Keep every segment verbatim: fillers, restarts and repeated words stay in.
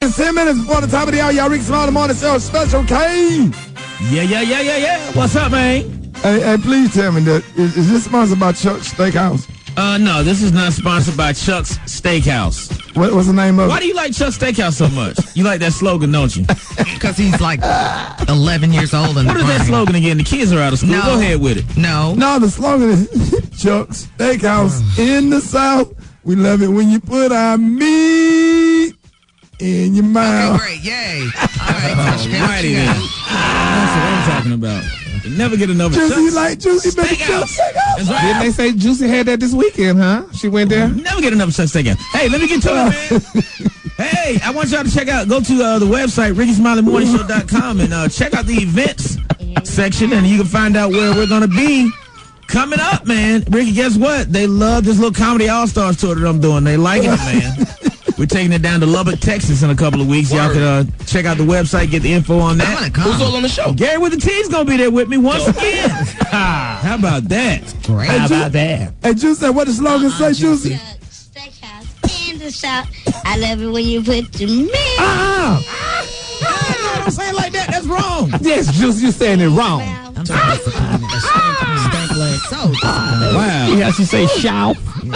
seconds, ten minutes before the top of the hour. Y'all Ricky Smiley Morning Show Special K. Yeah, yeah, yeah, yeah, yeah. What's up, man? Hey, hey, please tell me that is, is this sponsored by Chuck's Steakhouse? Uh, no, this is not sponsored by Chuck's Steakhouse. What, what's the name of Why it? do you like Chuck's Steakhouse so much? You like that slogan, don't you? Because he's like eleven years old. And what is that slogan again? The kids are out of school. No. Go ahead with it. No. No, the slogan is Chuck's Steakhouse in the South. We love it when you put our meat in your mouth. Okay, great. Yay. All right. Oh, righty then. That's what I'm talking about. You never get another Juicy, Chuck's you like Juicy, baby. Steakhouse. Steakhouse. That's right. Didn't they say Juicy had that this weekend, huh? She went there? Never get enough Chuck's Steakhouse. Hey, let me get to it, man. Hey, I want y'all to check out, go to uh, the website, ricky smiley morning show dot com, and uh, check out the events section, and you can find out where we're going to be coming up, man. Ricky, guess what? They love this little Comedy All-Stars tour that I'm doing. They liking it, man. We're taking it down to Lubbock, Texas in a couple of weeks. Y'all can uh, check out the website, get the info on that. Who's all on the show? Gary with the T's going to be there with me once again. How about that? Great. How about that? Hey, Juicy, what the slogan say, Juicy? Steakhouse in the South. I love it when you put your meat. Ah! Ah, no, don't say it like that. That's wrong. Yes, Juicy, you're saying it wrong. I'm sorry. Stank leg. So. Wow. Yeah, she say shout.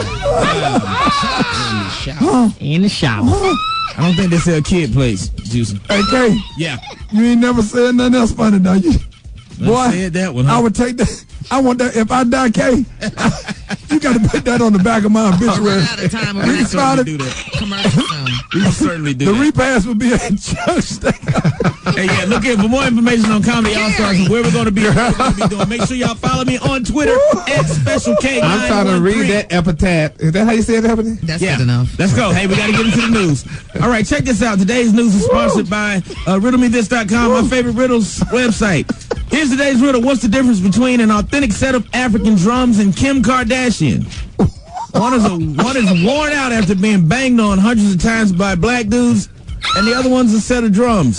In the shower. I don't think they sell kid plates, Juicy. Hey, Kay, Yeah. you ain't never said nothing else funny, though. You, boy, said that one, huh? I would take that. I want that. If I die, Kay, you got to put that on the back of my obituary. We're out of time. We're We going can certainly do that. commercial soon. We can certainly do The that. repass would be at Chuck's Steakhouse. Hey, yeah, look here for more information on Comedy All-Stars and where we're going to be, what we're going to be doing. Make sure y'all follow me on Twitter at Special K nine one three. I'm trying to read that epitaph. Is that how you say it, epitaph? That's Yeah, good enough. let's go. Hey, we got to get into the news. All right, check this out. Today's news is sponsored by uh, riddle me this dot com, my favorite riddles website. Here's today's riddle. What's the difference between an authentic set of African drums and Kim Kardashian? One is a one is worn out after being banged on hundreds of times by black dudes, and the other one's a set of drums.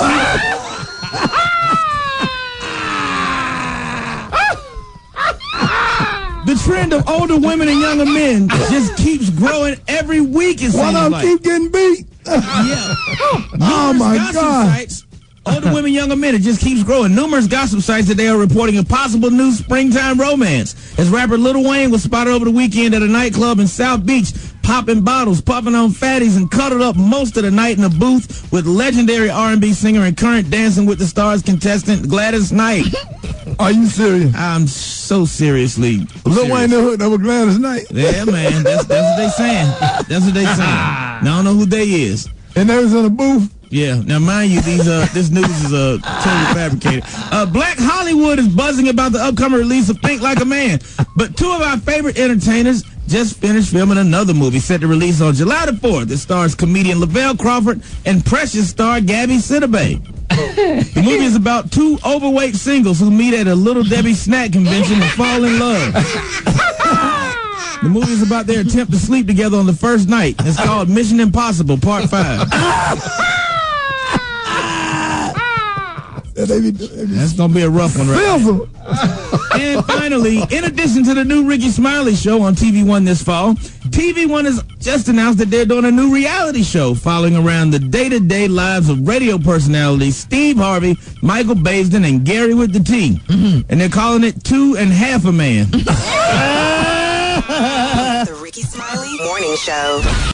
The trend of older women and younger men just keeps growing every week. It seems One of them like. keep getting beat. Yeah. Oh, my Gossip God. Sites, older women, younger men, it just keeps growing. Numerous gossip sites today are reporting a possible new springtime romance. As rapper Lil Wayne was spotted over the weekend at a nightclub in South Beach, popping bottles, puffing on fatties, and cuddled up most of the night in a booth with legendary R and B singer and current Dancing with the Stars contestant Gladys Knight. Are you serious? I'm so seriously Lil Wayne serious. that hooked up with Gladys Knight. Yeah, man, that's, that's what they saying. That's what they saying. Now, I don't know who they is. And they was in a booth. Yeah. Now, mind you, these uh, this news is uh, totally fabricated. Uh, Black Hollywood is buzzing about the upcoming release of Think Like a Man. But two of our favorite entertainers just finished filming another movie set to release on July the fourth. It stars comedian Lavelle Crawford and Precious star Gabby Sidibe. The movie is about two overweight singles who meet at a Little Debbie snack convention and fall in love. The movie is about their attempt to sleep together on the first night. It's called Mission Impossible Part five. That they be, they be That's going to be a rough one, right? Fizzle. And finally, in addition to the new Ricky Smiley show on T V One this fall, T V One has just announced that they're doing a new reality show following around the day-to-day lives of radio personalities Steve Harvey, Michael Baisden, and Gary with the T. Mm-hmm. And they're calling it Two and Half a Man. The Ricky Smiley Morning Show.